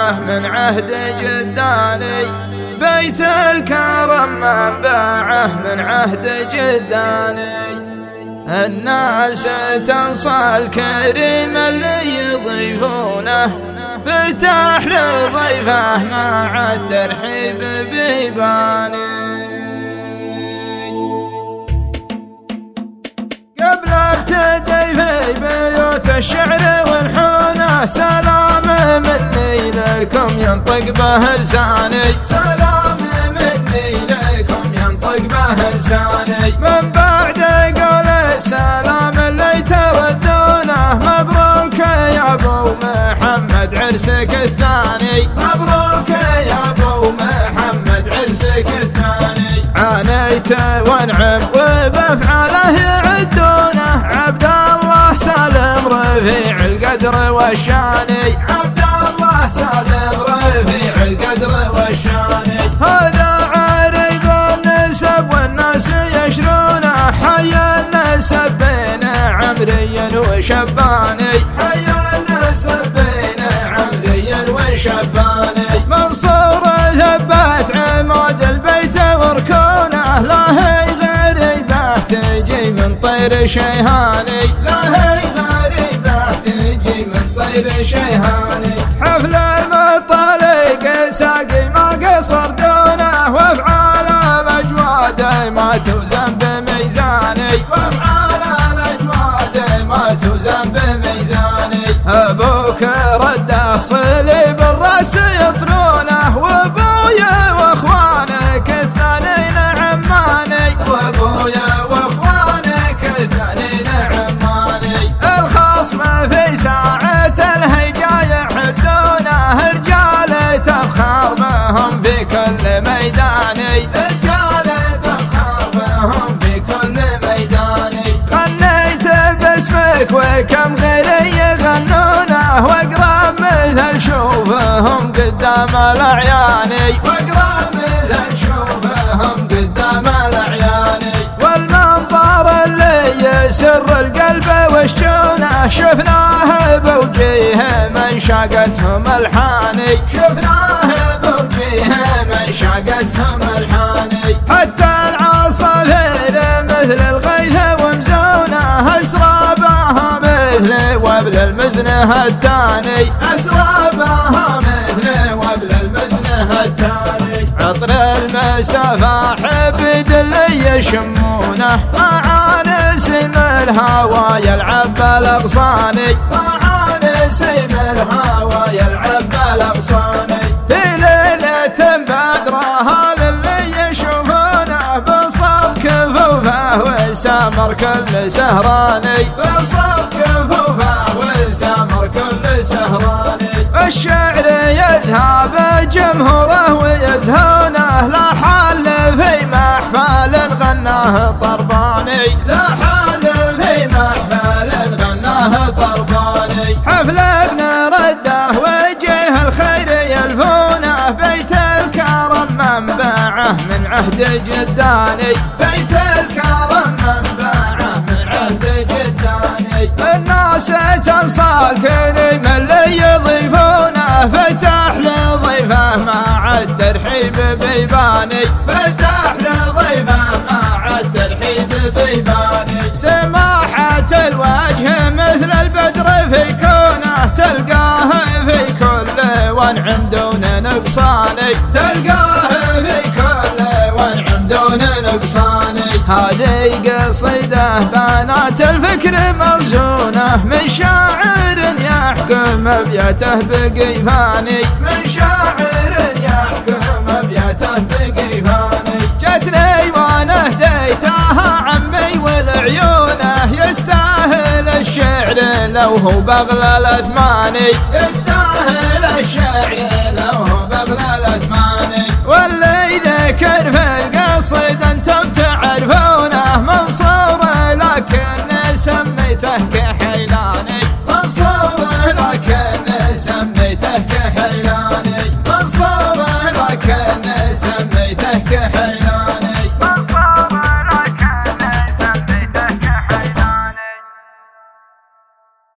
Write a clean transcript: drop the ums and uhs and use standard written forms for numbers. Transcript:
منبعه من عهد جداني، بيت الكرم منبعه من عهد جداني. الناس تنصى الكريم اللي يضيفونه، فتح لضيفه مع الترحيب بيباني. قبل ابتدي في بيوت الشعر والحونه، سلام مني لكم ينطق به لساني، سلام مني لكم ينطق به لساني. من بعد قول السلام اللي تردونه، مبروك يا ابو محمد عرسك الثاني، مبروك يا ابو محمد عرسك الثاني. عانيت وانعم وبافعاله يعدونه، عبد الله سالم رفيع القدر والشاني، عبد الله سالم رفيع القدر والشاني. هذا عريب النسب والناس يشرونه، حي النسب بين عمري وشباني، حي النسب بين عمري وشباني. منصور ثبت عمود البيت وركونه، لا هي غريبه تجي من طير شيهاني، لا هي غريبه تجي من طير شيهاني. حفل المطلق ساقي ما قصر دونه، وافعال الاجواد ما توزن بميزاني، وافعال الاجواد ما توزن بميزاني. ابوك رده صليب الراس يطرونه، وابويا واخوانك الثانين عماني، وابويا واخوانك الثانين عماني. الخصم في ساعة الهجا يحدونه، رجال تفخر بهم في كل ميداني، رجال تفخر بهم في كل ميداني. غنيت باسمك وكم غيري يغنونه، واقرب مثل شوفهم قدام الاعياني، واقرب مثل شوفهم قدام الاعياني. والمنظر اللي يسر القلب والشونه، شفناه بوجيه من شاقتهم الحاني، شفناه بوجيه من شاقتهم الحاني. حتى العصافير مثل الغيث ومزونه، اسرابها مثل وبل المزنه الثاني، اسرابها مثل وبل المزنه الثاني. عطر المسافة بدل يشمونه، معانسم الهوى يلعب بالاغصاني، معانسم الهوى يلعب بالاغصاني. في ليلة بدرها للي يشوفونه، بصف كفوفه وسامر كل سهراني، بصف كفوفه وسامر كل سهراني. الشعر يزهى بجمهوره ويزهونه، لا حال في محفل غناه طرباني، لا حال في محفل غناه طرباني. حفل ابن رده وجه الخير يلفونه، بيت الكرم منبعه من عهد جداني، بيت الكرم منبعه من عهد جداني. الناس تنصى الكريم اللي يضيفونه، فتح لضيفه مع الترحيب بيباني، فتح لضيفه مع الترحيب بيباني. سماحة الوجه مثل البدر في كونه، تلقاه في كل وانعم دون نقصاني، تلقاه في كل وانعم دون نقصاني. هذه قصيدة بنات الفكر موزونة، من شاعر يحكم ابياته بقيفاني، من شاعر يحكم ابياته بقيفاني. جتني وانا هديتها عمي والعيونه، يستاهل الشعر لو هو بغلى الاثماني، يستاهل الشعر لو هو بغلى الاثماني. واللي ذكر في القصيد انتم تعرفونه، منصور لكن سميته كحيلاني، منصور لكن سميته كحيلاني، منصور لكن سميته كحيلاني.